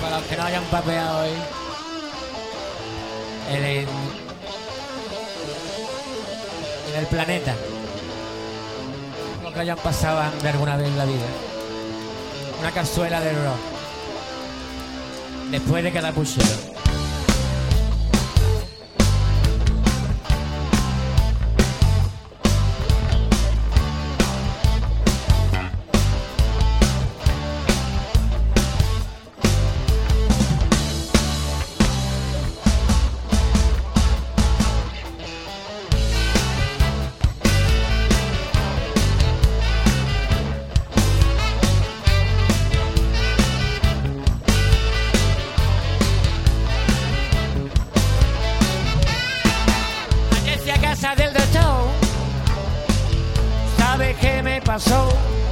Para los que no hayan papeado hoy, en el planeta, los que hayan pasado hambre alguna vez en la vida, una cazuela de rock después de cada puchero. Del doctor, ¿sabe qué me pasó?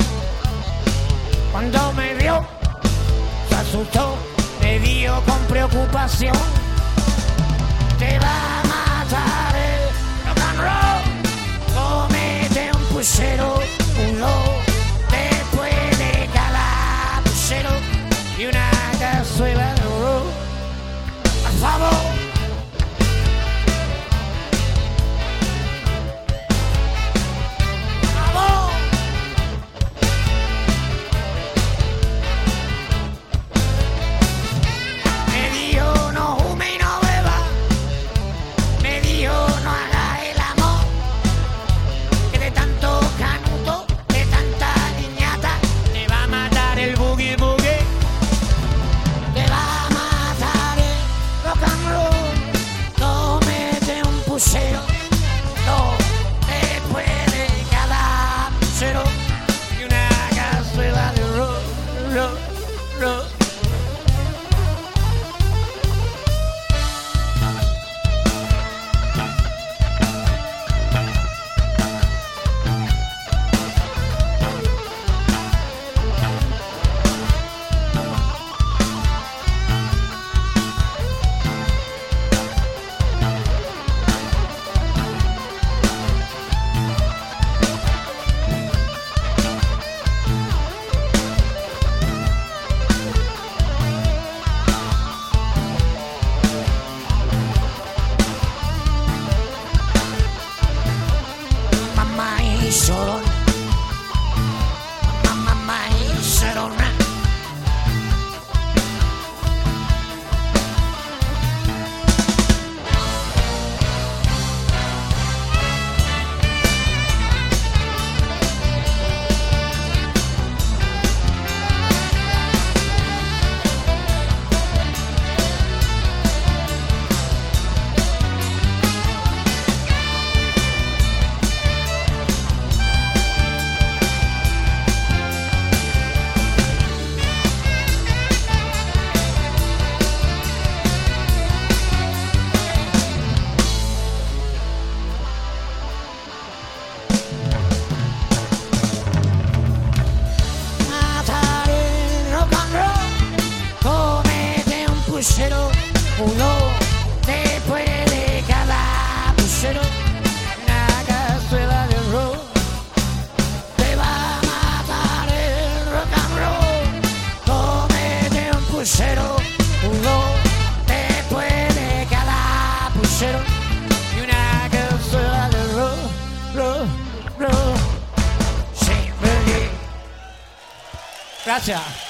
Cuando me vio, se asustó, me dio con preocupación. Te va a matar el rock and roll, cómete un puchero, un lobo, después de cada puchero y una cazuela de oro. Por favor. Puchero, uno después de cada puchero, una cazuela de arroz. Te va a matar el rock and roll, cómete un puchero, uno después de cada puchero y una cazuela de arroz. Sí, gracias.